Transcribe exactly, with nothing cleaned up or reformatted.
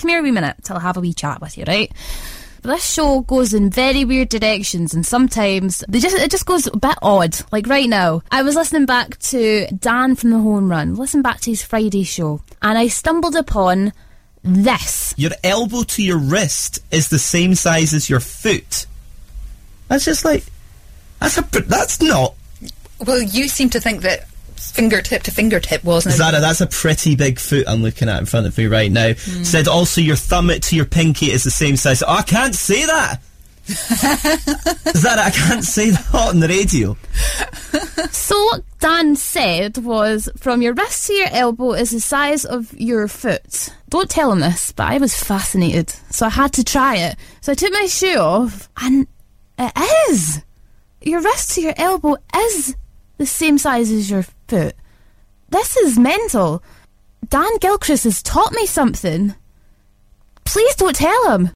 come here a wee minute till I have a wee chat with you, right? This show goes in very weird directions, and sometimes they just it just goes a bit odd. Like right now, I was listening back to Dan from the Home Run, listening back to his Friday show, and I stumbled upon this. Your elbow to your wrist is the same size as your foot. That's just like, that's a, that's not... Well, you seem to think that fingertip to fingertip wasn't it? Zara, that's a pretty big foot I'm looking at in front of me right now. Mm. Said also your thumb to your pinky is the same size. Oh, I can't say that! Zara, I can't say that on the radio. So what Dan said was, from your wrist to your elbow is the size of your foot. Don't tell him this, but I was fascinated, so I had to try it. So I took my shoe off, and it is! Your wrist to your elbow is the same size as your foot. This is mental. Dan Gilchrist has taught me something. Please don't tell him.